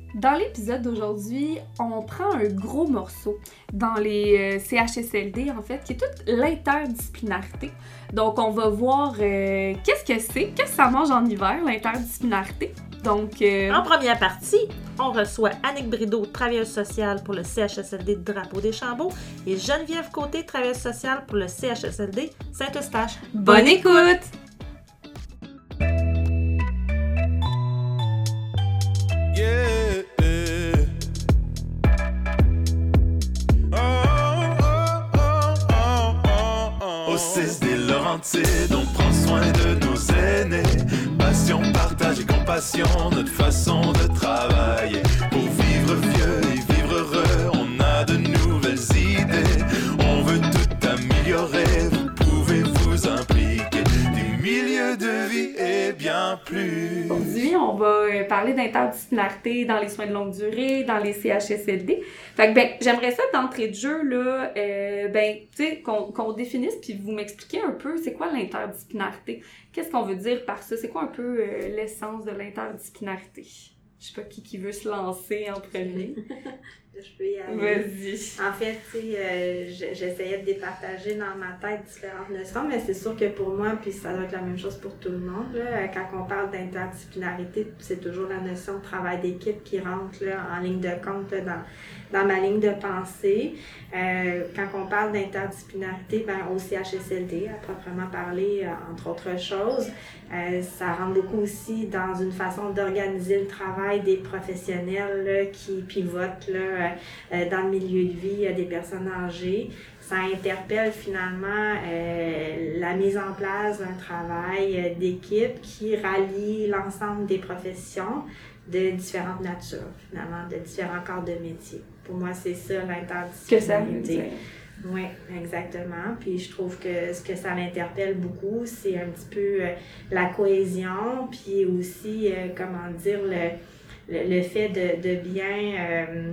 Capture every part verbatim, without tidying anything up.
Dans l'épisode d'aujourd'hui, on prend un gros morceau dans les euh, C H S L D, en fait, qui est toute l'interdisciplinarité. Donc, on va voir euh, qu'est-ce que c'est, qu'est-ce que ça mange en hiver, l'interdisciplinarité. Donc, euh... En première partie, on reçoit Annick Brideau, travailleuse sociale pour le C H S L D de Drapeau-des-Chambeaux, et Geneviève Côté, travailleuse sociale pour le C H S L D Saint-Eustache. Bonne écoute! Yeah. Oh, oh, oh, oh, oh, oh. Au C S D Laurentides, on prend soin de nos aînés. Passion, partage et compassion, notre façon de travailler. Pour vivre vieux et vivre heureux, on a de nouvelles idées. On veut tout améliorer, vous pouvez vous impliquer. Des milieux de vie et bien plus. Aujourd'hui, on va parler d'interdisciplinarité dans les soins de longue durée, dans les C H S L D. Fait que, ben, j'aimerais ça d'entrée de jeu, là, euh, ben, tu sais, qu'on, qu'on définisse, puis vous m'expliquez un peu, c'est quoi l'interdisciplinarité? Qu'est-ce qu'on veut dire par ça? C'est quoi un peu euh, l'essence de l'interdisciplinarité? Je sais pas qui, qui veut se lancer en premier. Je peux y aller. Vas-y. En fait, tu sais, euh, j'essayais de départager dans ma tête différentes notions, mais c'est sûr que pour moi, puis ça doit être la même chose pour tout le monde, là, quand on parle d'interdisciplinarité, c'est toujours la notion de travail d'équipe qui rentre là, en ligne de compte là, dans, dans ma ligne de pensée. Euh, quand on parle d'interdisciplinarité, ben, au C H S L D, à proprement parler, euh, entre autres choses, euh, ça rentre beaucoup aussi dans une façon d'organiser le travail des professionnels là, qui pivotent là, euh, dans le milieu de vie euh, des personnes âgées. Ça interpelle finalement euh, la mise en place d'un travail euh, d'équipe qui rallie l'ensemble des professions de différentes natures, finalement, de différents corps de métier. Pour moi, c'est ça l'interdisciplinarité. Que ça veut dire. Oui, exactement. Puis je trouve que ce que ça m'interpelle beaucoup, c'est un petit peu euh, la cohésion, puis aussi, euh, comment dire, le, le, le fait de, de bien... Euh,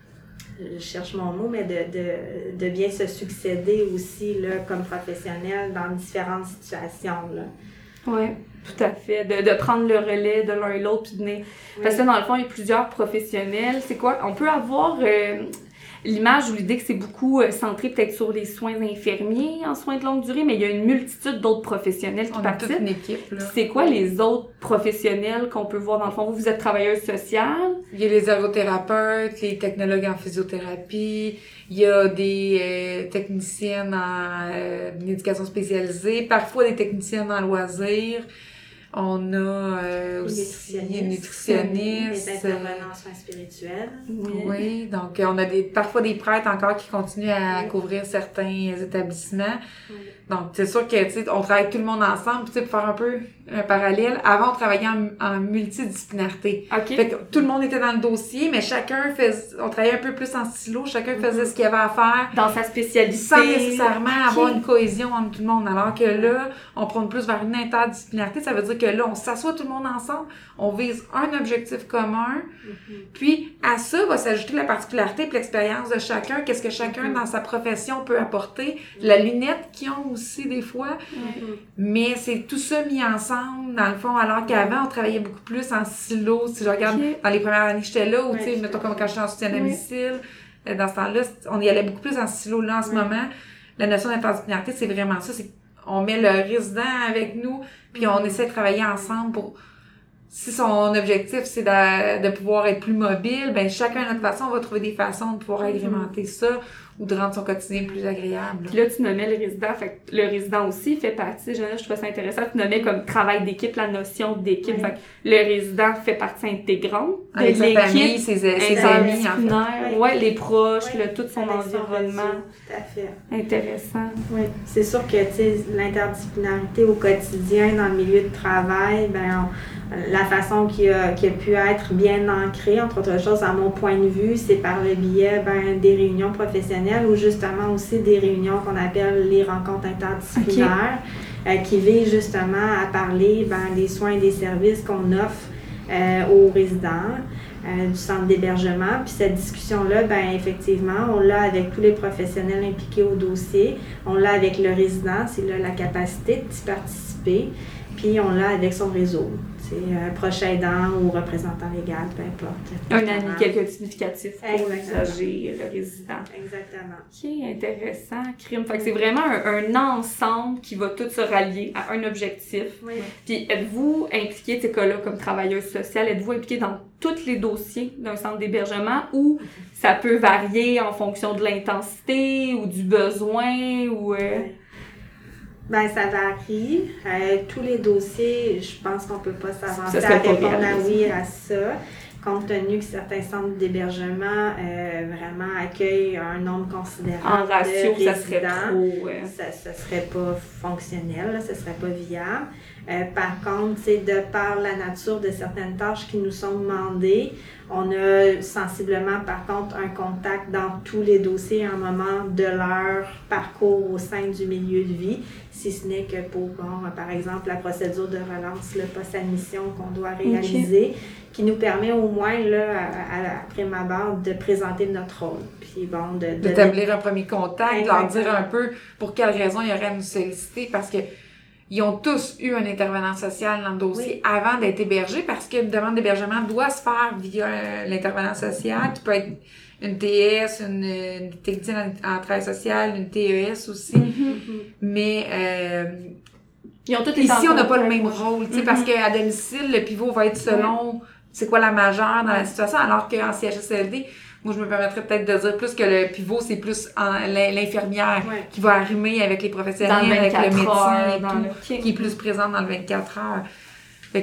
je cherche mon mot, mais de, de, de bien se succéder aussi là, comme professionnel dans différentes situations. Oui, tout à fait. De, de prendre le relais de l'un et l'autre, puis de venir... Oui. Parce que dans le fond, il y a plusieurs professionnels. C'est quoi? On peut avoir euh, l'image ou l'idée que c'est beaucoup euh, centré peut-être sur les soins infirmiers en soins de longue durée, mais il y a une multitude d'autres professionnels qui On participent. On a toute une équipe, là. C'est quoi les autres professionnels qu'on peut voir dans le fond? Vous, vous êtes travailleuse sociale. Il y a les ergothérapeutes, les technologues en physiothérapie, il y a des euh, techniciennes en euh, éducation spécialisée, parfois des techniciennes en loisirs. On a euh, aussi une nutritionniste. Des intervenants en soins spirituels. Oui. oui, donc on a des parfois des prêtres encore qui continuent à oui. couvrir certains établissements. Oui. Donc c'est sûr que tu sais, on travaille tout le monde ensemble, tu sais, pour faire un peu un parallèle. Avant on travaillait en, en multidisciplinarité. Okay. Fait que tout le monde était dans le dossier, mais chacun faisait, on travaillait un peu plus en silo, chacun faisait ce qu'il avait à faire dans sa spécialité, sans nécessairement okay. avoir une cohésion entre tout le monde. Alors que là, on prend plus vers une interdisciplinarité, ça veut dire que là, on s'assoit tout le monde ensemble, on vise un objectif commun, mm-hmm. puis à ça va s'ajouter la particularité et l'expérience de chacun, qu'est-ce que chacun mm-hmm. dans sa profession peut apporter, mm-hmm. la lunette qu'ils ont aussi des fois, mm-hmm. mais c'est tout ça mis ensemble dans le fond, alors qu'avant, on travaillait beaucoup plus en silo. Si je regarde okay. dans les premières années que j'étais là, ou tu sais, mettons comme quand j'étais en soutien à domicile, oui. dans ce temps-là, on y allait beaucoup plus en silo. Là, en ce oui. moment, la notion d'interdisciplinarité, c'est vraiment ça, c'est on met le résident avec nous, puis on essaie de travailler ensemble pour... Si son objectif, c'est de, de pouvoir être plus mobile, ben chacun à notre façon, on va trouver des façons de pouvoir agrémenter ça ou de rendre son quotidien plus agréable. Puis là, tu nommais le résident, fait que le résident aussi fait partie, je, je trouve ça intéressant, tu nommais comme travail d'équipe, la notion d'équipe, oui. fait que le résident fait partie intégrante de avec l'équipe. Sa famille, ses, ses amis, en fait. Oui. Ouais, les proches, oui. le, tout son avec environnement. Tout à fait. Intéressant. Oui, c'est sûr que, tu sais, l'interdisciplinarité au quotidien, dans le milieu de travail, ben on, la façon qui a, qui a pu être bien ancrée, entre autres choses, à mon point de vue, c'est par le biais ben, des réunions professionnelles ou justement aussi des réunions qu'on appelle les rencontres interdisciplinaires okay. euh, qui visent justement à parler ben, des soins et des services qu'on offre euh, aux résidents euh, du centre d'hébergement. Puis cette discussion-là, ben, effectivement, on l'a avec tous les professionnels impliqués au dossier, on l'a avec le résident, c'est là la capacité d'y participer, puis on l'a avec son réseau. c'est un proche aidant ou représentant légal, peu importe. Un ami, quelqu'un de significatif pour Exactement. l'usager, le résident. Exactement. Ok, intéressant. Crime. Fait que c'est vraiment un, un ensemble qui va tout se rallier à un objectif. Oui. Puis êtes-vous impliqué, ces cas-là, comme travailleuse sociale, êtes-vous impliqué dans tous les dossiers d'un centre d'hébergement ou ça peut varier en fonction de l'intensité ou du besoin ou... Euh... Ben, ça varie. Euh, tous les dossiers, je pense qu'on peut pas s'avancer Ça à serait pas répondre à réaliste. oui à ça, compte tenu que certains centres d'hébergement euh, vraiment accueillent un nombre considérable En ratio, de ça serait résidents. trop... euh, Ça ne serait pas fonctionnel, là, ça serait pas viable. Euh, par contre, c'est de par la nature de certaines tâches qui nous sont demandées, on a sensiblement, par contre, un contact dans tous les dossiers à un moment de leur parcours au sein du milieu de vie, si ce n'est que pour, bon, par exemple, la procédure de relance, le post-admission qu'on doit réaliser, okay. qui nous permet au moins, là, à, à, après ma barre, de présenter notre rôle. Puis bon, de... de d'établir un premier contact, Exactement. de leur dire un peu pour quelles raisons ils auraient à nous solliciter, parce que ils ont tous eu un intervenant social dans le dossier oui. avant d'être hébergés, parce qu'une demande d'hébergement doit se faire via euh, l'intervenant social, qui peut être une T S, une, une technicienne en, en travail social, une T E S aussi. Mm-hmm. Mais euh, ils ont tous ici, on n'a pas le même rôle, tu sais, mm-hmm. parce qu'à domicile, le pivot va être selon ouais. c'est quoi la majeure dans la situation, alors qu'en C H S L D, moi, je me permettrais peut-être de dire plus que le pivot, c'est plus en, l'infirmière ouais. qui va arrimer avec les professionnels, le avec le médecin et tout, le... qui est plus présente dans le vingt-quatre heures. Fait que,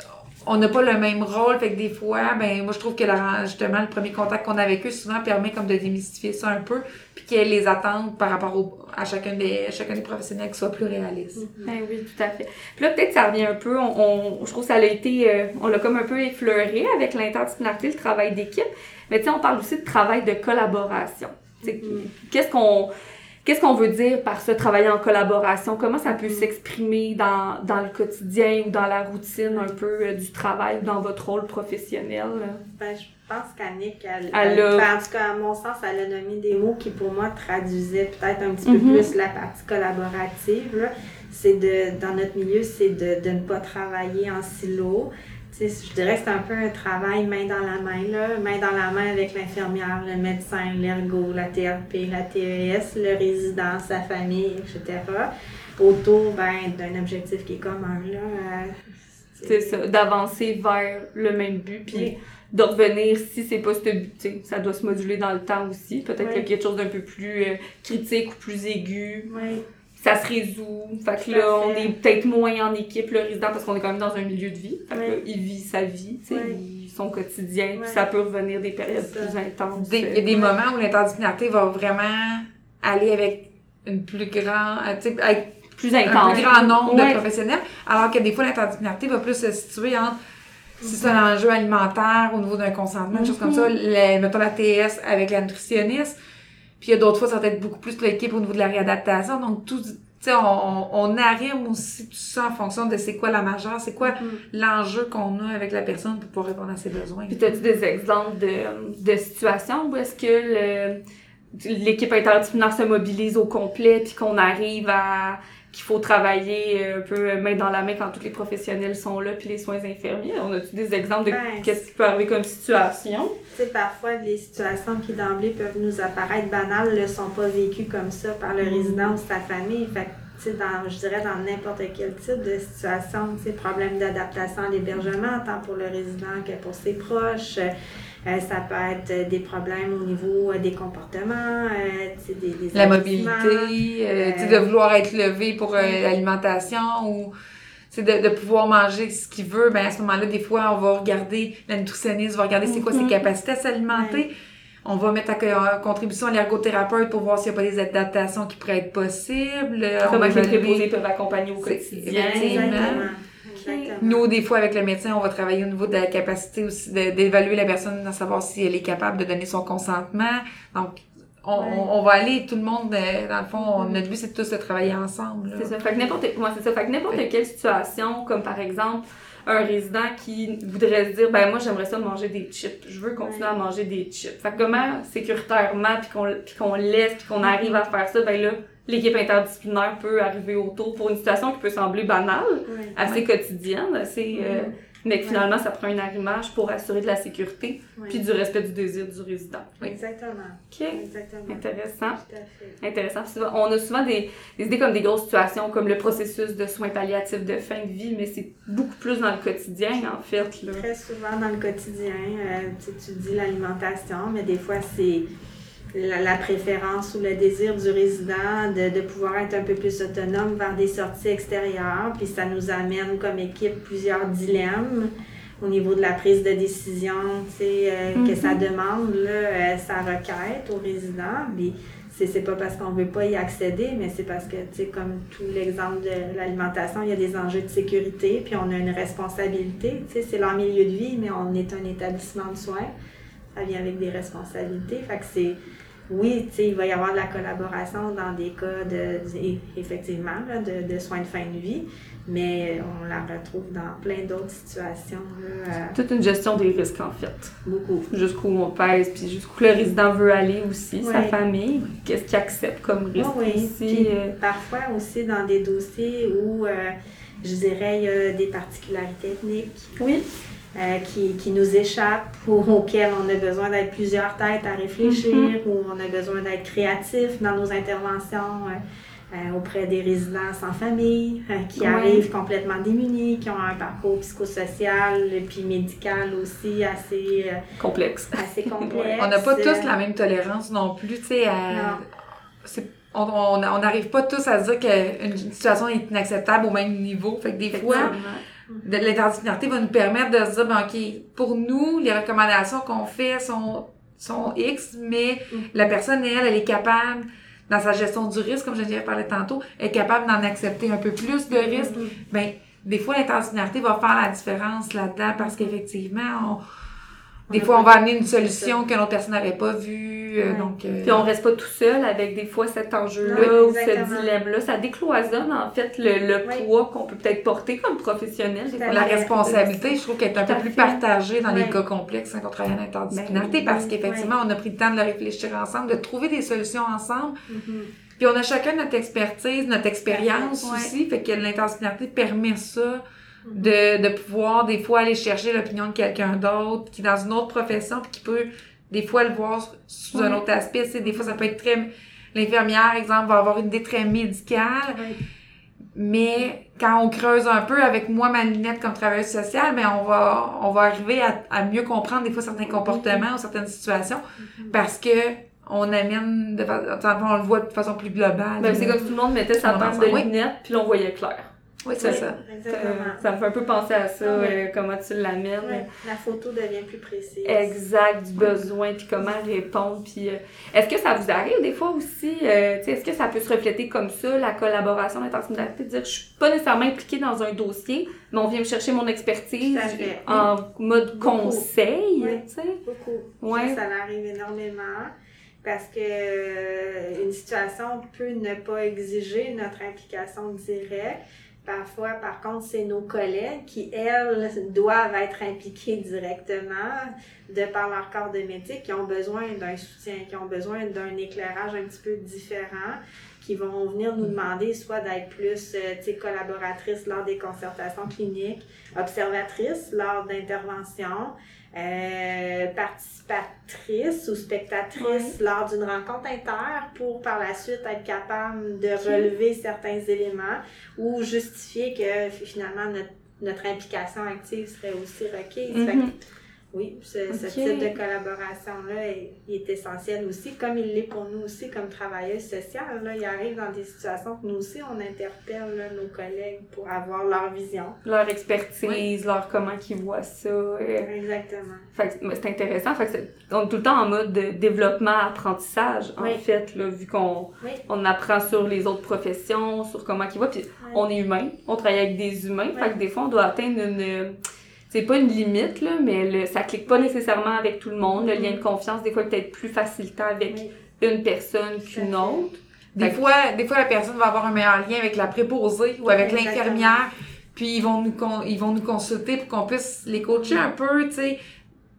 on n'a pas le même rôle, fait que des fois, ben moi, je trouve que la, justement, le premier contact qu'on a avec eux, souvent, permet comme de démystifier ça un peu, puis qu'il y ait les attentes par rapport au, à chacun des, à chacun des professionnels qui soient plus réalistes. Mm-hmm. Ben oui, tout à fait. Puis là, peut-être ça revient un peu, on, on, je trouve que ça a été, euh, on l'a comme un peu effleuré avec l'interdisciplinarité, le travail d'équipe. Mais tu sais, on parle aussi de travail de collaboration. Mm-hmm. Qu'est-ce qu'on qu'est-ce qu'on veut dire par ce travail en collaboration? Comment ça peut mm-hmm. s'exprimer dans, dans le quotidien ou dans la routine un peu euh, du travail ou dans votre rôle professionnel? Ben, je pense qu'Annick, elle, elle, elle, en tout cas, à mon sens, elle a nommé des mots qui, pour moi, traduisaient peut-être un petit mm-hmm. peu plus la partie collaborative. Là. C'est de, dans notre milieu, c'est de, de ne pas travailler en silo. Tu sais, je dirais que c'est un peu un travail main dans la main, là, main dans la main avec l'infirmière, le médecin, l'ergo, la T R P, la T E S, le résident, sa famille, et cetera. Autour ben, d'un objectif qui est commun. Là, euh, c'est... c'est ça, d'avancer vers le même but, puis oui. de revenir, si c'est pas ce but, ça doit se moduler dans le temps aussi. Peut-être oui. qu'il y a quelque chose d'un peu plus euh, critique ou plus aigu. Oui. Ça se résout. Fait que là, fait. on est peut-être moins en équipe, le résident, parce qu'on est quand même dans un milieu de vie. Fait que oui. là, il vit sa vie, tu sais, oui. son quotidien, puis oui. ça peut revenir des périodes plus intenses. Il y a des oui. moments où l'interdisciplinarité va vraiment aller avec une plus grande, tu sais, avec plus intense. un plus grand nombre oui. de professionnels, alors que des fois, l'interdisciplinarité va plus se situer entre si c'est un enjeu alimentaire au niveau d'un consentement, mm-hmm. choses comme ça, les, mettons la T S avec la nutritionniste. Puis il y a d'autres fois, ça va être beaucoup plus l'équipe au niveau de la réadaptation. Donc, tout, tu sais, on, on arrime aussi tout ça en fonction de c'est quoi la majeure, c'est quoi mm. l'enjeu qu'on a avec la personne pour pouvoir répondre à ses besoins. Puis, as-tu des exemples de, de situations où est-ce que le, l'équipe interdisciplinaire se mobilise au complet puis qu'on arrive à... qu'il faut travailler un peu main dans la main quand tous les professionnels sont là, puis les soins infirmiers. On a-tu des exemples de ben, qu'est-ce qui peut arriver comme situation? Tu sais, parfois, les situations qui d'emblée peuvent nous apparaître banales ne sont pas vécues comme ça par le mmh. résident ou sa famille. Fait que, tu sais, dans, je dirais dans n'importe quel type de situation, tu sais, problème d'adaptation à l'hébergement, tant pour le résident que pour ses proches. Euh, ça peut être des problèmes au niveau euh, des comportements, euh, des, des la mobilité, euh, euh, de vouloir être levé pour euh, l'alimentation ou de, de pouvoir manger ce qu'il veut. Ben à ce moment-là, des fois, on va regarder, la nutritionniste va regarder c'est quoi ses capacités à s'alimenter. Ouais. On va mettre à contribution à l'ergothérapeute pour voir s'il n'y a pas des adaptations qui pourraient être possibles. Comment les préposés peuvent accompagner au quotidien. Exactement. Okay. Nous, des fois, avec le médecin, on va travailler au niveau de la capacité aussi de, d'évaluer la personne, de savoir si elle est capable de donner son consentement. Donc, on, ouais. on, on va aller, tout le monde, dans le fond, on, notre but, c'est de tous de travailler ensemble. Là. C'est ça. Fait que n'importe, moi, c'est ça. Fait que n'importe ouais. quelle situation, comme par exemple, un résident qui voudrait se dire, ben moi, j'aimerais ça manger des chips. Je veux continuer ouais. à manger des chips. Fait que comment, sécuritairement, puis qu'on, puis qu'on laisse, puis qu'on arrive à faire ça, ben là, l'équipe interdisciplinaire peut arriver autour pour une situation qui peut sembler banale, oui. assez oui. quotidienne, assez, mm-hmm. euh, mais que Ouais. finalement, ça prend un arrimage pour assurer de la sécurité Ouais. puis du respect du désir du résident. Exactement. OK. Exactement. Intéressant. Tout à fait. Intéressant. Souvent- On a souvent des, des idées comme des grosses situations, comme le processus de soins palliatifs de fin de vie, mais c'est beaucoup plus dans le quotidien, en fait. Là. Très souvent dans le quotidien, euh, tu sais, tu dis l'alimentation, mais des fois c'est la, la préférence ou le désir du résident de, de pouvoir être un peu plus autonome vers des sorties extérieures. Puis ça nous amène comme équipe plusieurs dilemmes au niveau de la prise de décision, tu sais, euh, Mm-hmm. que ça demande là, euh, sa requête aux résidents. Puis c'est, c'est pas parce qu'on veut pas y accéder, mais c'est parce que, tu sais, comme tout l'exemple de l'alimentation, il y a des enjeux de sécurité, puis on a une responsabilité. Tu sais, c'est leur milieu de vie, mais on est un établissement de soins. Ça vient avec des responsabilités. Fait que c'est... Oui, tu sais, il va y avoir de la collaboration dans des cas de, de- effectivement, là, de, de soins de fin de vie, mais on la retrouve dans plein d'autres situations, là, euh, Toute une gestion des risques, en fait. beaucoup. Jusqu'où on pèse, puis jusqu'où le résident veut aller aussi, sa Ouais. famille, qu'est-ce qu'il accepte comme risque Oui, oui. aussi. Puis, euh, parfois aussi dans des dossiers où, euh, je dirais, il y a des particularités ethniques Oui. euh, qui, qui nous échappent ou auxquelles on a besoin d'être plusieurs têtes à réfléchir, Mhm. ou on a besoin d'être créatif dans nos interventions euh, euh, auprès des résidents sans famille, euh, qui Ouais. arrivent complètement démunis, qui ont un parcours psychosocial et puis médical aussi assez, euh, Complexe. assez complexe. On n'a pas tous la même tolérance non plus, tu sais, à... Non. c'est- On on- on n'arrive pas tous à se dire qu'une situation est inacceptable au même niveau. Fait que des fois, Effectivement. de- l'interdisciplinarité va nous permettre de se dire, ben, OK, pour nous, les recommandations qu'on fait sont, sont X, mais la personne, elle, elle est capable, dans sa gestion du risque, comme je viens de parler tantôt, elle est capable d'en accepter un peu plus de risques. Ben, des fois, l'interdisciplinarité va faire la différence là-dedans parce qu'effectivement, on, des On a fois, on pas- va amener une solution que l'autre personne n'aurait pas vue. euh, Ouais. donc, euh, Puis on reste pas tout seul avec des fois cet enjeu-là Non, ou ce exactement. dilemme-là. Ça décloisonne en fait le, le Oui. poids qu'on peut peut-être porter comme professionnel. Des Tout à fois, La fait. responsabilité, je trouve qu'elle est un Tout peu à plus fait. partagée dans les Ouais. cas complexes hein, qu'on travaille en interdisciplinarité Ben, parce oui, qu'effectivement, on a pris le temps de le réfléchir ensemble, de trouver des solutions ensemble. Mhm. Puis on a chacun notre expertise, notre expérience Ouais. aussi, fait que l'interdisciplinarité permet ça, de, de pouvoir des fois aller chercher l'opinion de quelqu'un d'autre qui est dans une autre profession puis qui peut des fois le voir sous un Ouais. autre aspect. Tu sais, des fois, ça peut être très... L'infirmière, exemple, va avoir une idée très médicale, Ouais. mais quand on creuse un peu avec moi, ma lunette comme travailleuse sociale, ben on va on va arriver à, à mieux comprendre des fois certains comportements ou certaines situations parce que on amène de fa- on le voit de façon plus globale. Ben, c'est comme si tout le monde mettait sa Tout le monde paire de ensemble, oui. lunettes, puis là, on voyait clair. Oui, c'est Oui, ça. Exactement. Euh, ça me fait un peu penser à ça, Ouais. euh, comment tu l'amènes. Ouais. La photo devient plus précise. Exact, du besoin, puis comment répondre. Puis, euh, est-ce que ça vous arrive des fois aussi, euh, tu sais, est-ce que ça peut se refléter comme ça, la collaboration, l'interdisciplinarité, de dire je suis pas nécessairement impliquée dans un dossier, mais on vient me chercher mon expertise Tout à fait. en mode Beaucoup. conseil, Oui. tu sais? Beaucoup. Ouais. Ça, ça arrive énormément parce que euh, une situation peut ne pas exiger notre implication directe. Parfois, par contre, c'est nos collègues qui, elles, doivent être impliquées directement de par leur corps de métier, qui ont besoin d'un soutien, qui ont besoin d'un éclairage un petit peu différent, qui vont venir nous demander soit d'être plus euh, tu sais, collaboratrices lors des concertations cliniques, observatrices lors d'interventions, euh, participatrices ou spectatrices lors d'une rencontre inter pour par la suite être capable de relever certains éléments ou justifier que finalement notre, notre implication active serait aussi requise. Mhm. Fait que, oui, ce, ce Ok. type de collaboration-là est, il est essentiel aussi, comme il l'est pour nous aussi comme travailleuses sociales. Là, il arrive dans des situations que nous aussi, on interpelle là, nos collègues pour avoir leur vision. Leur expertise, Oui. leur comment qu'ils voient ça. euh, Exactement. Fait que mais c'est intéressant. Fait que c'est- on est tout le temps en mode de développement, apprentissage, en Oui. fait, là, vu qu'on Oui. on apprend sur les autres professions, sur comment ils voient. Puis Oui. on est humain, on travaille avec des humains. Oui. Fait que des fois, on doit atteindre une... C'est pas une limite, là, mais le, ça clique pas nécessairement avec tout le monde. Le lien de confiance, des fois, est peut-être plus facilitant avec Oui. une personne qu'une Tout à fait. autre. Des Fait que- fois, des fois, la personne va avoir un meilleur lien avec la préposée ou avec Exactement. l'infirmière, puis ils vont nous con- ils vont nous consulter pour qu'on puisse les coacher un peu, tu sais,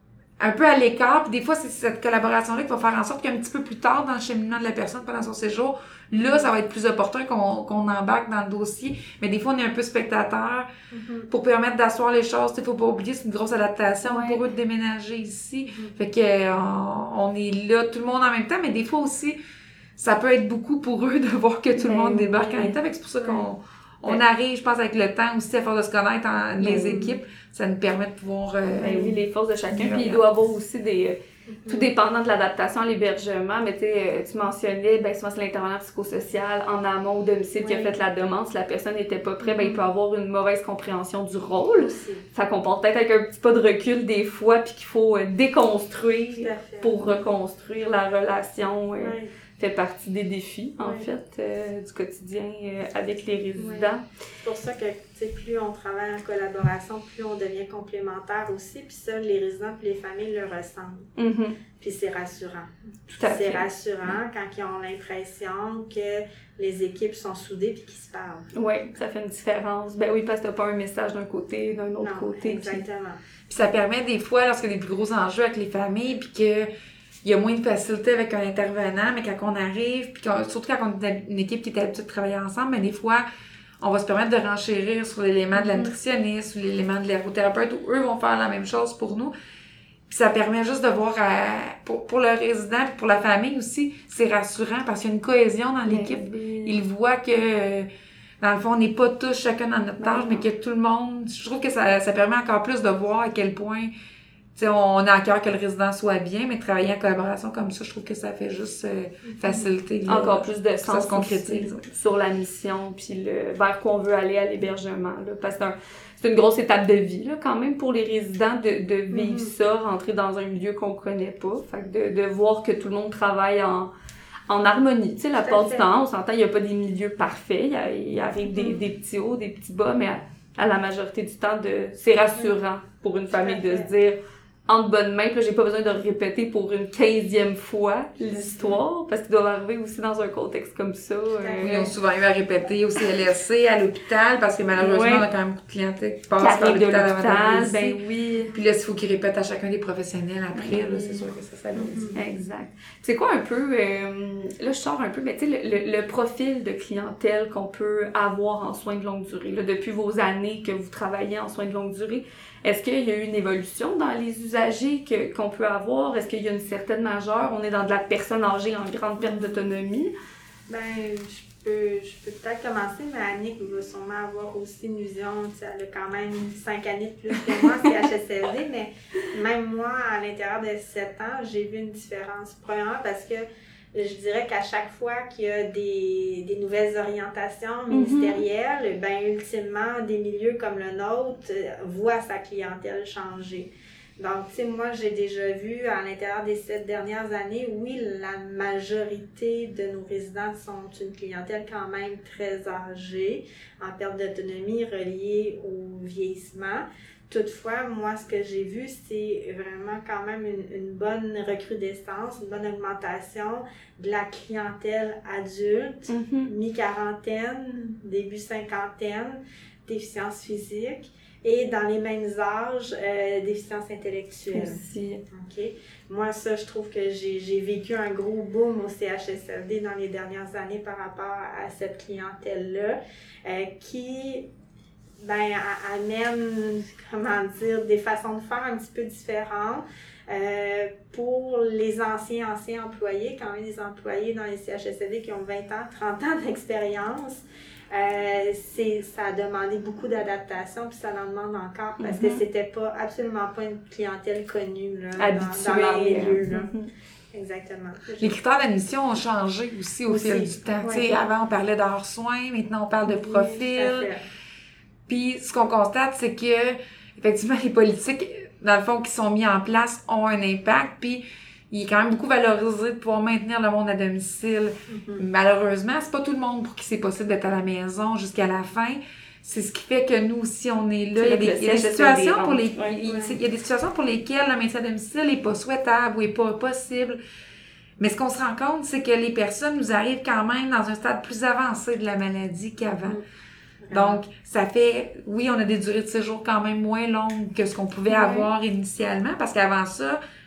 un peu à l'écart, puis des fois, c'est cette collaboration-là qui va faire en sorte qu'un petit peu plus tard dans le cheminement de la personne pendant son séjour, là, ça va être plus opportun qu'on qu'on embarque dans le dossier. Mais des fois, on est un peu spectateur Mm-hmm. pour permettre d'asseoir les choses. Il faut pas oublier, c'est une grosse adaptation Ouais. pour eux de déménager ici. Mm-hmm. Fait que euh, on, on est là, tout le monde en même temps, mais des fois aussi, ça peut être beaucoup pour eux de voir que tout le Ben monde débarque oui. en même temps. Fait que c'est pour ça qu'on on Ben- arrive, je pense, avec le temps aussi à force de se connaître en, les Ben oui. équipes. Ça nous permet de pouvoir... euh, Ben oui, les forces de chacun. Ouais. Puis il doit y avoir aussi des... euh, tout dépendant de l'adaptation à l'hébergement, mais tu sais, euh, tu mentionnais, ben souvent c'est l'intervenant psychosocial en amont au domicile qui a Oui. fait la demande. Si la personne n'était pas prête, ben il peut avoir une mauvaise compréhension du rôle. Aussi. Ça comporte peut-être avec un petit pas de recul des fois, puis qu'il faut euh, Tout déconstruire à fait. pour reconstruire la relation. euh, Ouais. fait partie des défis, en Ouais. fait, euh, du quotidien euh, avec les résidents. C'est pour ça que, tu sais, plus on travaille en collaboration, plus on devient complémentaire aussi. Puis ça, les résidents puis les familles le ressentent. Mhm. Puis c'est rassurant. Tout à C'est fait. rassurant quand ils ont l'impression que les équipes sont soudées puis qu'ils se parlent. Oui, ça fait une différence. Ben oui, parce que t'as pas un message d'un côté, d'un autre Non, côté. puis- exactement. Puis ça permet des fois, lorsqu'il y a des plus gros enjeux avec les familles, puis que il y a moins de facilité avec un intervenant, mais quand on arrive, puis qu'on- surtout quand on est une équipe qui est habituée de travailler ensemble, mais des fois, on va se permettre de renchérir sur l'élément de la nutritionniste ou l'élément de l'ergothérapeute, où eux vont faire la même chose pour nous. Puis ça permet juste de voir, à- pour, pour le résident, puis pour la famille aussi, c'est rassurant parce qu'il y a une cohésion dans l'équipe. Ben, Ils voient que, euh, dans le fond, on n'est pas tous chacun dans notre tâche, mais que tout le monde... Je trouve que ça, ça permet encore plus de voir à quel point, tu sais, on a à cœur que le résident soit bien, mais travailler en collaboration comme ça, je trouve que ça fait juste euh, faciliter. là, encore plus de ça sens se concrétise, aussi oui. sur la mission, puis le, vers quoi on veut aller à l'hébergement. Là, parce que c'est un- c'est une grosse étape de vie, là, quand même, pour les résidents, de, de vivre ça, rentrer dans un milieu qu'on connaît pas. Fait que de, de voir que tout le monde travaille en, en harmonie. Tu sais, la Tout à plupart du fait. temps, on s'entend, il n'y a pas des milieux parfaits. Il, y a- il arrive des, des petits hauts, des petits bas, mais à, à la majorité du temps, de, c'est rassurant pour une famille de se dire entre bonnes mains, puis là, j'ai pas besoin de répéter pour une quinzième fois l'histoire, parce qu'ils doivent arriver aussi dans un contexte comme ça. euh, Ils ont souvent eu à répéter au C L S C, à l'hôpital, parce que malheureusement, Ouais. on a quand même beaucoup de clientèle qui qui passe par arrivent de l'hôpital avant l'hôpital, d'arriver ben ici. oui. Puis là, il faut qu'ils répètent à chacun des professionnels après, là, c'est sûr que ça s'alourdit. Exact. C'est quoi un peu, euh, là je sors un peu, mais tu sais, le, le, le profil de clientèle qu'on peut avoir en soins de longue durée, là, depuis vos années que vous travaillez en soins de longue durée, est-ce qu'il y a eu une évolution dans les usagers que, qu'on peut avoir? Est-ce qu'il y a une certaine majeure? On est dans de la personne âgée en grande perte d'autonomie. Ben, je peux, je peux peut-être commencer, mais Annick va sûrement avoir aussi une vision. Tu sais, elle a quand même cinq années de plus que moi, c'est H S L D, mais même moi, à l'intérieur de sept ans, j'ai vu une différence. Premièrement, parce que je dirais qu'à chaque fois qu'il y a des, des nouvelles orientations ministérielles, ben ultimement, des milieux comme le nôtre euh, voient sa clientèle changer. Donc, tu sais, moi, j'ai déjà vu à l'intérieur des sept dernières années, oui, la majorité de nos résidents sont une clientèle quand même très âgée, en perte d'autonomie reliée au vieillissement. Toutefois, moi, ce que j'ai vu, c'est vraiment quand même une, une bonne recrudescence, une bonne augmentation de la clientèle adulte, Mm-hmm. mi-quarantaine, début cinquantaine, déficience physique, et dans les mêmes âges, euh, déficience intellectuelle. Aussi. OK? Moi, ça, je trouve que j'ai, j'ai vécu un gros boom au C H S L D dans les dernières années par rapport à cette clientèle-là, euh, qui ben, a- amène, comment dire, des façons de faire un petit peu différentes. Euh, pour les anciens, anciens employés, quand même des employés dans les C H S L D qui ont vingt ans, trente ans d'expérience, euh, c'est, ça a demandé beaucoup d'adaptation, puis ça en demande encore, parce que Mhm. c'était pas, absolument pas une clientèle connue, là, Habituée. dans, dans leur milieu, là. Mhm. Exactement. Les critères d'admission ont changé aussi au Aussi, fil du temps. ouais. Tu sais, avant, on parlait d'heures soins, maintenant, on parle de Oui, tout profil. à fait. Puis, ce qu'on constate, c'est que, effectivement, les politiques, dans le fond, qui sont mis en place ont un impact. Puis, il est quand même beaucoup valorisé de pouvoir maintenir le monde à domicile. Mhm. Malheureusement, c'est pas tout le monde pour qui c'est possible d'être à la maison jusqu'à la fin. C'est ce qui fait que nous aussi, on est là. Il y a des, il y a des situations pour les, Ouais. il il y a des situations pour lesquelles le maintien à domicile n'est pas souhaitable ou n'est pas possible. Mais ce qu'on se rend compte, c'est que les personnes nous arrivent quand même dans un stade plus avancé de la maladie qu'avant. Donc, ça fait, oui, on a des durées de séjour quand même moins longues que ce qu'on pouvait Ouais. avoir initialement, parce qu'avant ça,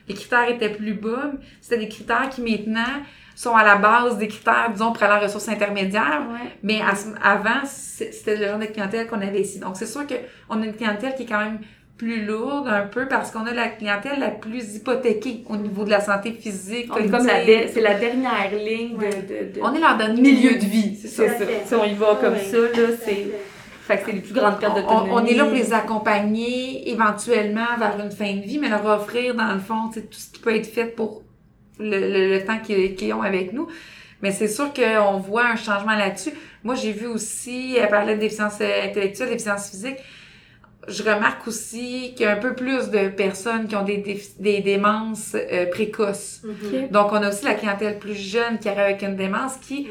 les critères étaient plus bas. C'était des critères qui maintenant sont à la base des critères, disons, pour aller en ressources intermédiaires. Ouais. Mais à, avant, c'était le genre de clientèle qu'on avait ici. Donc, c'est sûr qu'on a une clientèle qui est quand même plus lourde un peu parce qu'on a la clientèle la plus hypothéquée au niveau de la santé physique. On est comme la de- c'est la dernière ligne Ouais. de, de, de... On est leur dernier milieu de vie, c'est ça. C'est ça. Si on y va comme Oui, ça, là, tout à c'est... fait. Fait que c'est les plus grandes pertes On, d'autonomie. on est là pour les accompagner éventuellement vers une fin de vie, mais leur offrir, dans le fond, tu sais, tout ce qui peut être fait pour le, le, le temps qu'ils, qu'ils ont avec nous. Mais c'est sûr qu'on voit un changement là-dessus. Moi, j'ai vu aussi, elle parlait de déficience intellectuelle, déficience physique. Je remarque aussi qu'il y a un peu plus de personnes qui ont des, défi- des démences euh, précoces. Ok. Donc, on a aussi la clientèle plus jeune qui arrive avec une démence qui...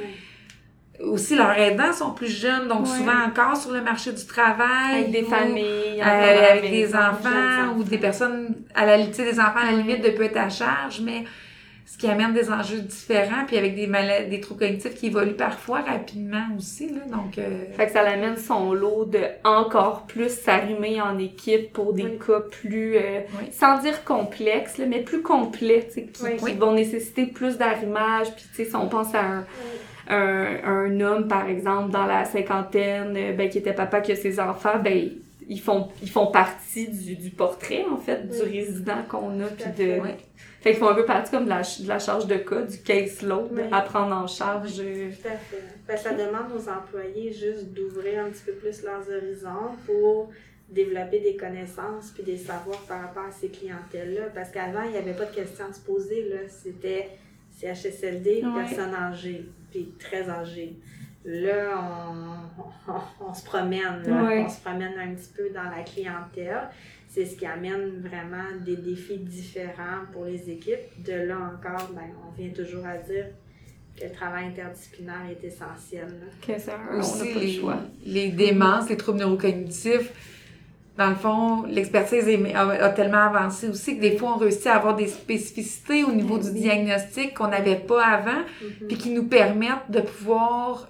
Aussi, leurs aidants sont plus jeunes, donc Ouais. souvent encore sur le marché du travail. Avec des ou, familles, euh, encore à la avec des maison, enfants, jeunes ou des personnes, à la, tu sais, des enfants à la limite de peut être à charge, mais ce qui amène des enjeux différents, puis avec des maladies, des troubles cognitifs qui évoluent parfois rapidement aussi, là, donc... Euh... Fait que ça l'amène son lot de encore plus s'arrimer en équipe pour des Oui. cas plus, euh, Oui. sans dire complexes, là, mais plus complets, tu sais, qui, Oui. qui Oui. vont nécessiter plus d'arrimage. Puis, tu sais, si on pense à un, un, un homme, par exemple, dans la cinquantaine, euh, ben, qui était papa, qui a ses enfants, ben, ils font, ils font partie du, du portrait, en fait, du Oui. résident qu'on a, puis à de... fait. Oui. Fait qu'ils font un peu partie comme de la, de la charge de cas, du caseload, Oui. à prendre en charge. euh, Tout à fait. Ben, ça demande aux employés juste d'ouvrir un petit peu plus leurs horizons pour développer des connaissances puis des savoirs par rapport à ces clientèles-là. Parce qu'avant, il n'y avait pas de questions à se poser. Là. C'était C H S L D, Ouais. personnes âgées, puis très âgées. Là, on, on, on se promène. Là. Ouais. On se promène un petit peu dans la clientèle. C'est ce qui amène vraiment des défis différents pour les équipes. De là encore, ben, on vient toujours à dire que le travail interdisciplinaire est essentiel. Là. que ça, on n'a Aussi, pas le les, choix. les démences, les troubles neurocognitifs, dans le fond, l'expertise est- a, a tellement avancé aussi que des fois, on réussit à avoir des spécificités au niveau du Oui. diagnostic qu'on n'avait pas avant, puis qui nous permettent de pouvoir,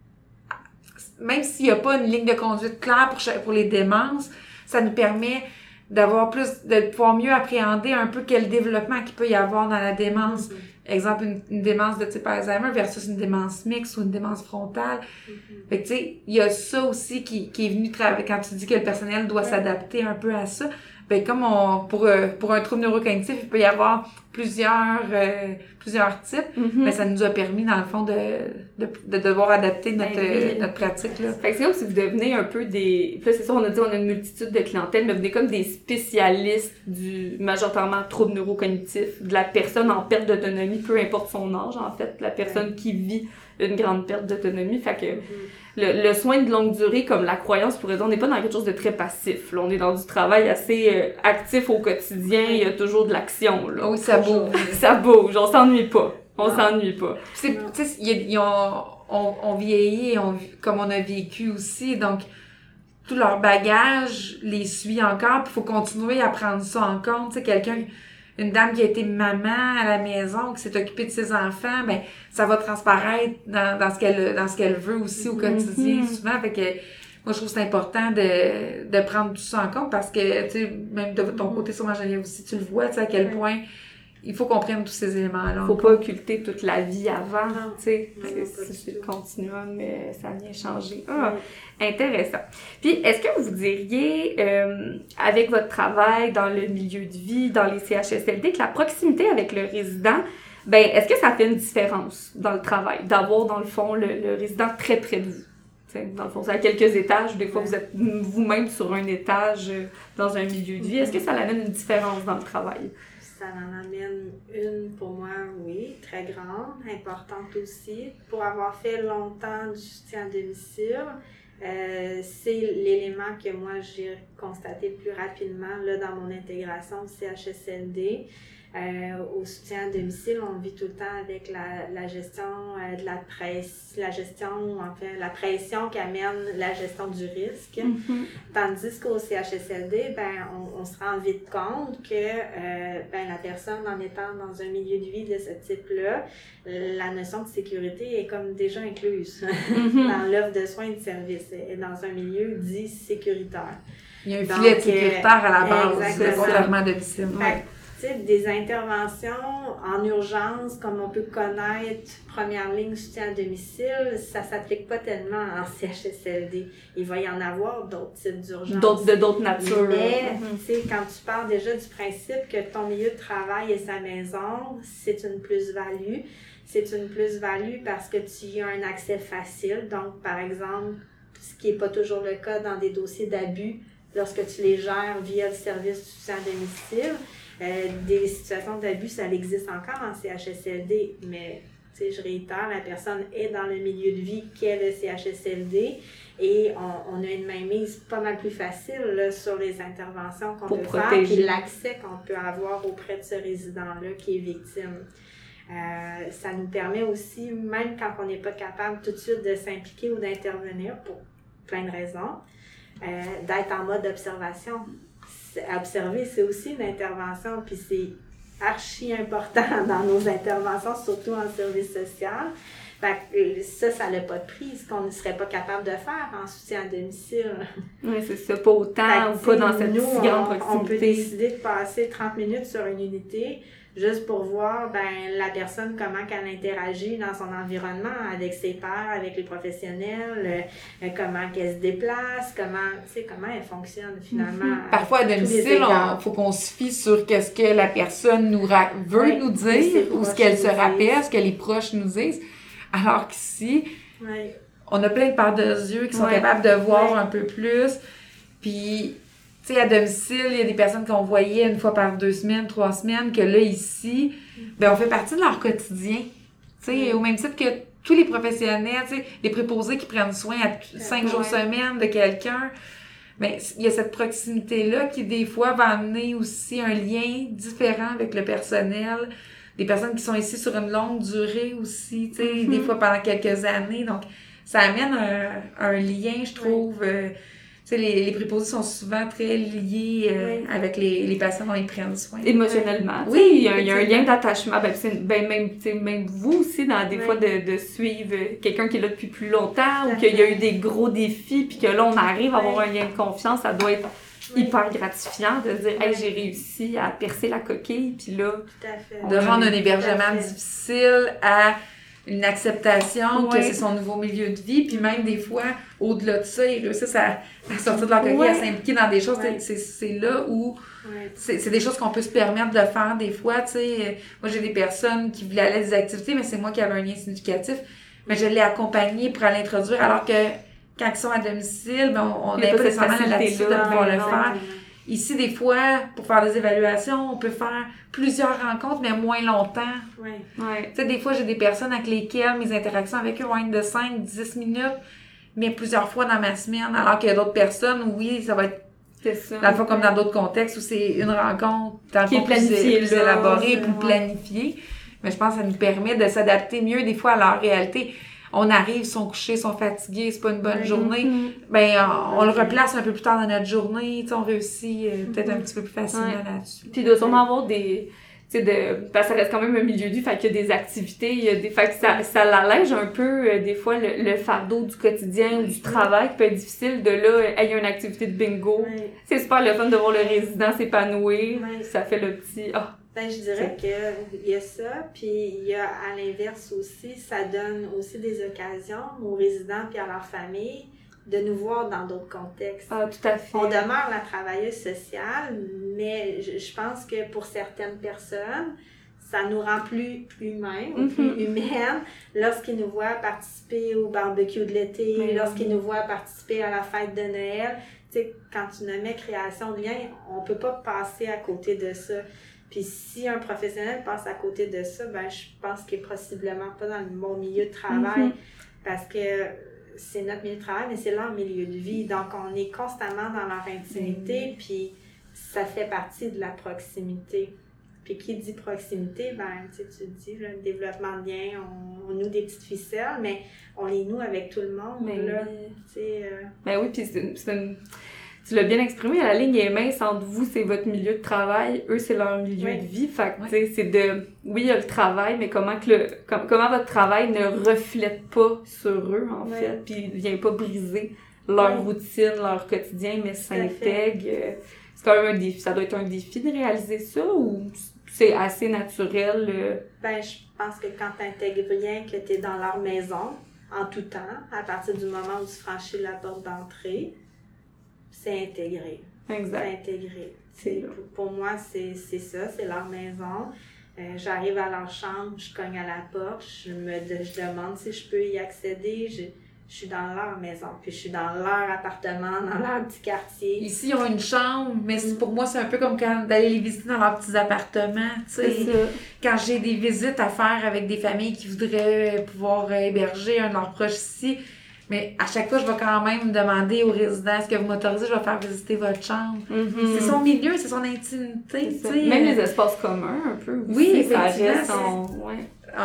même s'il n'y a pas une ligne de conduite claire pour, chaque- pour les démences, ça nous permet d'avoir plus, de pouvoir mieux appréhender un peu quel développement qu'il peut y avoir dans la démence. Exemple, une, une démence de type Alzheimer versus une démence mixte ou une démence frontale. Fait que, tu sais, il y a ça aussi qui, qui est venu travailler. Quand tu dis que le personnel doit s'adapter un peu à ça, ben comme on, pour, euh, pour un trouble neurocognitif, il peut y avoir plusieurs, euh, plusieurs types, Mhm. mais ça nous a permis, dans le fond, de, de, de devoir adapter notre, Ben oui. euh, notre pratique, là. Fait que c'est comme si vous devenez un peu des... Puis là, c'est ça, on a dit on a une multitude de clientèle, mais vous devenez comme des spécialistes du majoritairement trouble neurocognitif, de la personne en perte d'autonomie, peu importe son âge, en fait, la personne qui vit une grande perte d'autonomie. Fait que le, le soin de longue durée, comme la croyance pourrait dire, on n'est pas dans quelque chose de très passif. Là. On est dans du travail assez euh, actif au quotidien, il y a toujours de l'action. Là. Ah oui, ça bouge. Ça bouge, on s'ennuie pas. On Non. s'ennuie pas. Puis c'est- tu sais, il y a- ils ont- on, on vieillit, on, comme on a vécu aussi, donc tout leur bagage les suit encore, puis il faut continuer à prendre ça en compte. Tu sais, quelqu'un, une dame qui a été maman à la maison, qui s'est occupée de ses enfants, ben ça va transparaître dans, dans ce qu'elle dans ce qu'elle veut aussi au quotidien, Mhm. souvent. Fait que moi, je trouve que c'est important de, de prendre tout ça en compte parce que, tu sais, même de ton côté, sûrement, Geneviève aussi, tu le vois, tu sais, à quel Ouais. point il faut qu'on prenne tous ces éléments-là. en Faut compte. pas occulter toute la vie avant, Non. tu sais. Non, C'est- pas C'est du c'est le tout. continuum, mais ça vient changer. Ah, intéressant. Puis, est-ce que vous diriez, euh, avec votre travail dans le milieu de vie, dans les C H S L D, que la proximité avec le résident, ben, est-ce que ça fait une différence dans le travail, d'avoir, dans le fond, le, le résident très près de vous? T'sais, dans le fond, c'est à quelques étages. Des fois, vous êtes vous-même sur un étage euh, dans un milieu de vie. Est-ce que ça amène une différence dans le travail? Ça en amène une, pour moi, oui, très grande, importante aussi. Pour avoir fait longtemps du soutien à domicile, euh, c'est l'élément que moi j'ai constaté le plus rapidement là, dans mon intégration au C H S L D. Euh, au soutien à domicile, on vit tout le temps avec la, la gestion euh, de la presse, la gestion, enfin, la pression qu'amène la gestion du risque. Tandis qu'au C H S L D, ben, on, on se rend vite compte que euh, ben, la personne, en étant dans un milieu de vie de ce type-là, la notion de sécurité est comme déjà incluse dans l'offre de soins et de services. Elle est dans un milieu dit sécuritaire. Il y a un Donc, filet euh, sécuritaire à la base, exactement. contrairement à domicile. Fait que tu sais, des interventions en urgence, comme on peut connaître, première ligne soutien à domicile, ça s'applique pas tellement en C H S L D. Il va y en avoir d'autres types d'urgences. D'autres, de d'autres natures. Mais, mm-hmm. tu sais, quand tu parles déjà du principe que ton milieu de travail est sa maison, c'est une plus-value. C'est une plus-value parce que tu y as un accès facile. Donc, par exemple, ce qui n'est pas toujours le cas dans des dossiers d'abus, lorsque tu les gères via le service du soutien à domicile, euh, des situations d'abus, ça existe encore en C H S L D, mais tu sais, je réitère, la personne est dans le milieu de vie qu'est le C H S L D et on, on a une mainmise pas mal plus facile là, sur les interventions qu'on Pour peut protéger. faire, puis l'accès qu'on peut avoir auprès de ce résident-là qui est victime. Euh, ça nous permet aussi, même quand on n'est pas capable tout de suite de s'impliquer ou d'intervenir pour plein de raisons, euh, d'être en mode observation. C'est, observer, c'est aussi une intervention, puis c'est archi important dans nos interventions, surtout en service social. Fait que ça, ça n'a pas de prix, ce qu'on ne serait pas capable de faire en soutien à domicile. Oui, c'est ça, pas autant ou pas dans cette nous, si grande on, proximité. on peut décider de passer trente minutes sur une unité juste pour voir ben, la personne, comment qu'elle interagit dans son environnement, avec ses pairs, avec les professionnels, euh, comment qu'elle se déplace, comment, tu sais, comment elle fonctionne finalement. Mm-hmm. Parfois, à domicile, il faut qu'on se fie sur qu'est-ce que la personne nous ra- veut oui, nous dire ou ce qu'elle se rappelle, ce que les proches nous disent. Alors qu'ici, oui. on a plein de paires de yeux qui sont ouais. capables de voir ouais. un peu plus. Puis, tu sais, à domicile, il y a des personnes qu'on voyait une fois par deux semaines, trois semaines, que là, ici, ben on fait partie de leur quotidien. Tu sais, mm. au même titre que tous les professionnels, tu sais, les préposés qui prennent soin à cinq ouais. jours semaine de quelqu'un, ben il y a cette proximité-là qui, des fois, va amener aussi un lien différent avec le personnel. Des personnes qui sont ici sur une longue durée aussi, tu sais, mm-hmm. des fois pendant quelques années. Donc, ça amène un, un lien, je trouve. Oui. Euh, tu sais, les, les préposés sont souvent très liés euh, oui. avec les, les patients dont ils prennent soin. Émotionnellement. Oui, il y, a, il y a un lien d'attachement. Ben, c'est, ben même, même vous aussi, dans des oui. fois, de, de suivre quelqu'un qui est là depuis plus longtemps Tout ou qu'il y a eu des gros défis, puis que là, on arrive à avoir oui. un lien de confiance, ça doit être oui. hyper gratifiant de se dire, hey, j'ai réussi à percer la coquille, puis là. Tout à fait. De rendre un hébergement difficile à une acceptation ouais. que c'est son nouveau milieu de vie, puis même des fois, au-delà de ça, ils réussissent à, à sortir de leur coquille, ouais. à s'impliquer dans des choses. Ouais. C'est, c'est là où ouais. c'est, c'est des choses qu'on peut se permettre de faire des fois. Tu sais, moi, j'ai des personnes qui voulaient aller à des activités, mais c'est moi qui avais un lien significatif. Mais je l'ai accompagné pour aller l'introduire, alors que quand ils sont à domicile, ben, on n'a pas nécessairement la latitude de pouvoir le faire. Ici, des fois, pour faire des évaluations, on peut faire plusieurs rencontres, mais moins longtemps. Oui. Ouais. Tu sais, des fois, j'ai des personnes avec lesquelles mes interactions avec eux vont être de cinq, dix minutes, mais plusieurs fois dans ma semaine, alors qu'il y a d'autres personnes où, oui, ça va être, c'est ça. dans le fond, comme dans d'autres contextes, où c'est une rencontre, dans le qui fond, est planifiée, plus, plus élaborée, plus ouais. planifiée. Mais je pense que ça nous permet de s'adapter mieux, des fois, à leur réalité. On arrive, ils sont couchés, ils sont fatigués, c'est pas une bonne oui. journée. Mm-hmm. Ben, on, on le replace un peu plus tard dans notre journée, tu sais, on réussit euh, peut-être un petit peu plus facilement ouais. là-dessus. Puis il doit sûrement avoir des, tu sais, de, parce que ça reste quand même un milieu de vie, fait qu'il y a des activités, il y a des, fait que ça, ça l'allège un peu, euh, des fois, le, le fardeau du quotidien ou du travail qui peut être difficile de là, il y a une activité de bingo. Oui. C'est super le fun de voir le résident s'épanouir. Oui. Ça fait le petit, ah. Ben, je dirais qu'il y a ça, puis il y a à l'inverse aussi, ça donne aussi des occasions aux résidents puis à leur famille de nous voir dans d'autres contextes. Ah, tout à fait. On demeure la travailleuse sociale, mais je, je pense que pour certaines personnes, ça nous rend plus, plus humains, ou plus Mm-hmm. humaines lorsqu'ils nous voient participer au barbecue de l'été, Mm-hmm. lorsqu'ils nous voient participer à la fête de Noël. Tu sais, quand tu nommais création de liens, on peut pas passer à côté de ça. Puis si un professionnel passe à côté de ça, ben je pense qu'il est possiblement pas dans le bon milieu de travail mm-hmm. parce que c'est notre milieu de travail, mais c'est leur milieu de vie. Donc, on est constamment dans leur intimité, mm-hmm. puis ça fait partie de la proximité. Puis qui dit proximité, ben tu sais, tu dis, là, le développement de liens, on, on noue des petites ficelles, mais on les noue avec tout le monde. Mais là, oui. Tu sais, euh... Ben oui, puis c'est, c'est une... Tu l'as bien exprimé, la ligne est mince entre vous, c'est votre milieu de travail, eux, c'est leur milieu oui. de vie. Fait que, oui. tu sais, c'est de... Oui, il y a le travail, mais comment que le com- comment votre travail ne reflète pas sur eux, en oui. fait, puis vient pas briser leur oui. routine, leur quotidien, mais s'intègre. c'est quand même un défi. Ça doit être un défi de réaliser ça ou c'est assez naturel? Euh... Ben, je pense que quand tu intègres bien que tu es dans leur maison, en tout temps, à partir du moment où tu franchis la porte d'entrée, c'est intégré. Exact. C'est intégré. C'est, pour, pour moi, c'est, c'est ça, c'est leur maison. Euh, j'arrive à leur chambre, je cogne à la porte, je me je demande si je peux y accéder. Je, je suis dans leur maison, puis je suis dans leur appartement, dans leur petit quartier. Ici, ils ont une chambre, mais c'est, pour moi, c'est un peu comme quand d'aller les visiter dans leurs petits appartements. Tu sais, quand j'ai des visites à faire avec des familles qui voudraient pouvoir héberger un de leurs proches ici, mais à chaque fois, je vais quand même demander aux résidents, est-ce que vous m'autorisez, je vais faire visiter votre chambre. Mm-hmm. C'est son milieu, c'est son intimité. C'est tu sais, même les espaces communs, un peu. Aussi, oui, ça reste son... ouais.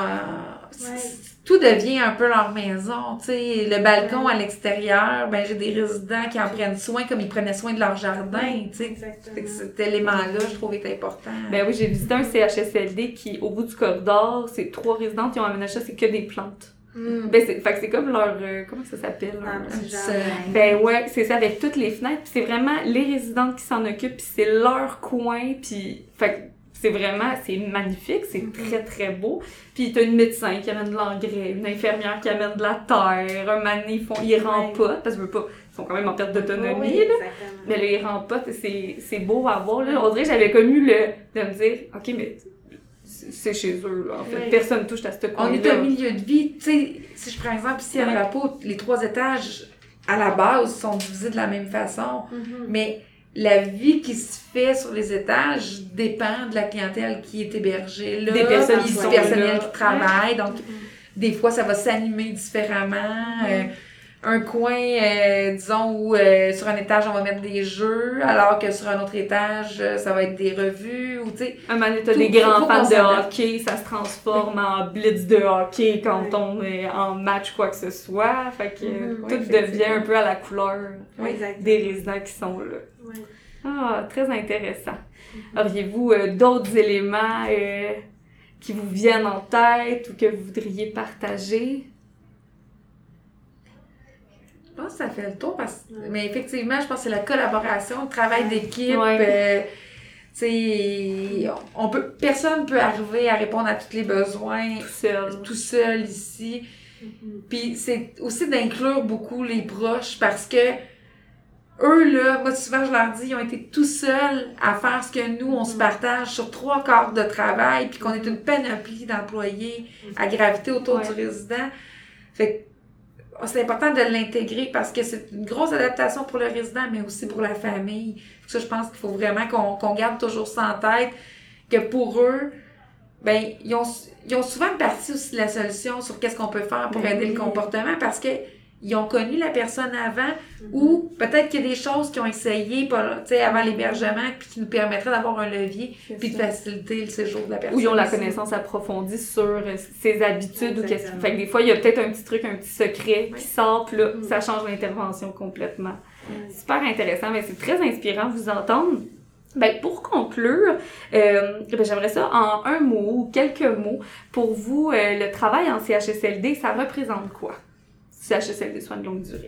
Euh, ouais. Tout devient un peu leur maison. Tu sais, le balcon ouais. à l'extérieur, ben j'ai des résidents qui en prennent soin comme ils prenaient soin de leur jardin. Ouais, tu sais, cet élément-là, je trouve, est important. Ben oui, j'ai visité un C H S L D qui, au bout du corridor, c'est trois résidentes qui ont aménagé ça, c'est que des plantes. Mm. Ben c'est, fait que c'est comme leur, euh, comment ça s'appelle? Ah, leur, euh, ben ouais, c'est ça, avec toutes les fenêtres, pis c'est vraiment les résidentes qui s'en occupent, pis c'est leur coin, pis fait que c'est vraiment, c'est magnifique, c'est mm-hmm. très très beau. Puis t'as une médecin qui amène de l'engrais, une infirmière qui amène de la terre, un mané, ils font, ils rempotent, parce que je veux pas, ils sont quand même en perte d'autonomie, oui, là. Mais là, ils rempotent, c'est, c'est beau à voir, là. On dirait que j'avais connu le, de me dire, ok, mais c'est chez eux, là, en fait. Oui. Personne touche à ce coin-là. On est un milieu de vie, tu sais, si je prends exemple ici à Drapeau, les trois étages, à la base, sont divisés de la même façon, mm-hmm. mais la vie qui se fait sur les étages dépend de la clientèle qui est hébergée là, des personnes qui du sont personnel là. qui travaille, donc mm-hmm. des fois ça va s'animer différemment. Mm-hmm. Euh, un coin, euh, disons, où euh, sur un étage, on va mettre des jeux, alors que sur un autre étage, euh, ça va être des revues, ou tu sais... Un moment donné, t'as des grands fans de hockey, ça se transforme oui. en blitz de hockey quand oui. on est en match, quoi que ce soit. Fait que mm-hmm. tout oui, devient un peu à la couleur oui, des résidents qui sont là. Oui. Ah, très intéressant. Mm-hmm. Auriez-vous euh, d'autres éléments euh, qui vous viennent en tête ou que vous voudriez partager? Je pense que ça fait le tour, parce... ouais. mais effectivement, je pense que c'est la collaboration, le travail ouais. d'équipe. Ouais. Euh, t'sais, on peut, personne peut arriver à répondre à tous les besoins tout seul, tout seul ici. Mm-hmm. Puis c'est aussi d'inclure beaucoup les proches, parce que eux, là, moi souvent je leur dis, ils ont été tout seuls à faire ce que nous, on mm-hmm. se partage sur trois quarts de travail, puis qu'on est une panoplie d'employés mm-hmm. à graviter autour ouais. du résident. Fait c'est important de l'intégrer parce que c'est une grosse adaptation pour le résident, mais aussi pour la famille. Ça, je pense qu'il faut vraiment qu'on, qu'on garde toujours ça en tête, que pour eux, ben, ils ont, ils ont souvent une partie aussi de la solution sur qu'est-ce qu'on peut faire pour aider le comportement, parce que ils ont connu la personne avant, mm-hmm. ou peut-être qu'il y a des choses qu'ils ont essayé tu sais, avant l'hébergement, puis qui nous permettraient d'avoir un levier, puis de faciliter le séjour de la personne. Ou ils ont la connaissance approfondie sur ses habitudes, ou qu'est-ce qui fait que des fois, il y a peut-être un petit truc, un petit secret oui. qui sort, puis là, mm-hmm. ça change l'intervention complètement. Mm-hmm. Super intéressant, mais c'est très inspirant de vous entendre. Ben, pour conclure, euh, ben, j'aimerais ça en un mot ou quelques mots. Pour vous, euh, le travail en C H S L D, ça représente quoi? C H S L D, soins de longue durée.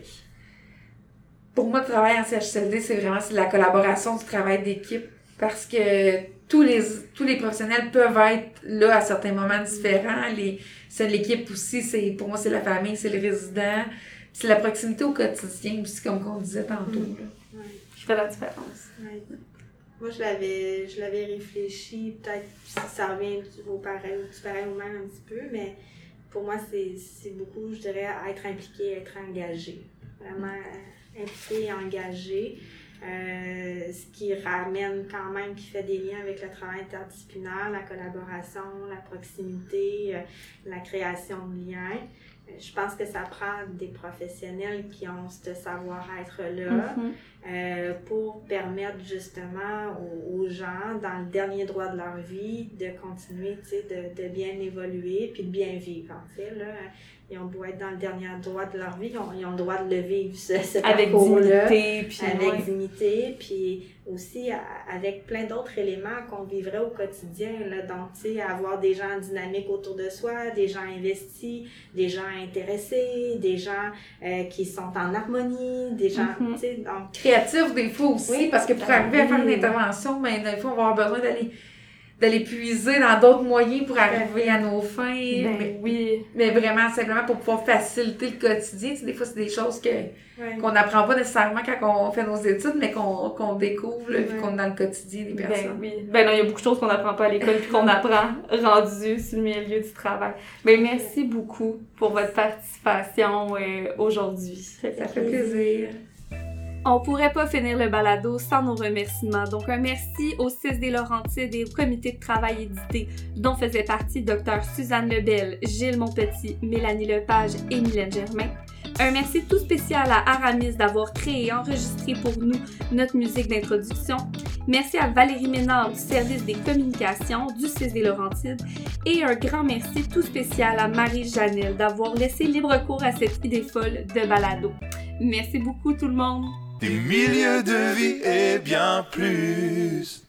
Pour moi, le travail en C H S L D, c'est vraiment c'est la collaboration, du travail d'équipe, parce que tous les tous les professionnels peuvent être là à certains moments différents. Les, c'est l'équipe aussi, c'est pour moi, c'est la famille, c'est les résidents, c'est la proximité au quotidien aussi, comme on disait tantôt. Mmh. Là. Ouais. Qui fait la différence. Ouais. Moi, je l'avais, je l'avais réfléchi, peut-être si ça revient au pareil, du pareil au même un petit peu, mais pour moi, c'est, c'est beaucoup, je dirais, être impliqué, être engagé. Vraiment euh, impliqué et engagé. Euh, ce qui ramène quand même, qui fait des liens avec le travail interdisciplinaire, la collaboration, la proximité, euh, la création de liens. Je pense que ça prend des professionnels qui ont ce savoir-être-là mm-hmm. euh, pour permettre justement aux, aux gens, dans le dernier droit de leur vie, de continuer, tu sais, de, de bien évoluer puis de bien vivre. En fait, là, ils ont beau être dans le dernier droit de leur vie, ils ont, ils ont le droit de le vivre, ce, ce avec dignité, puis avec ouais. dignité, puis aussi à, avec plein d'autres éléments qu'on vivrait au quotidien, là. Donc, tu sais, avoir des gens dynamiques autour de soi, des gens investis, des gens intéressés, des gens euh, qui sont en harmonie, des gens, Mm-hmm. tu sais, donc... Créatif des fois aussi, Oui, parce que pour arriver à faire une intervention, ben, des fois, on va avoir besoin d'aller d'aller puiser dans d'autres moyens pour arriver à nos fins. Ben mais, oui. mais vraiment, simplement pour pouvoir faciliter le quotidien. Tu sais, des fois, c'est des choses que, Ouais. qu'on n'apprend pas nécessairement quand on fait nos études, mais qu'on, qu'on découvre, là, Ouais. vu qu'on est dans le quotidien des Ben personnes. oui. Ben non, il y a beaucoup de choses qu'on n'apprend pas à l'école puis qu'on apprend rendu sur le milieu du travail. Ben merci beaucoup pour votre participation euh, aujourd'hui. Ça fait plaisir. On pourrait pas finir le balado sans nos remerciements. Donc, un merci aux six des Laurentides et au comité de travail édité, dont faisaient partie Dr Suzanne Lebel, Gilles Monpetit, Mélanie Lepage et Mylène Germain. Un merci tout spécial à Aramis d'avoir créé et enregistré pour nous notre musique d'introduction. Merci à Valérie Ménard du service des communications du six des Laurentides. Et un grand merci tout spécial à Marie Janel d'avoir laissé libre cours à cette idée folle de balado. Merci beaucoup tout le monde! Des milieux de vie et bien plus.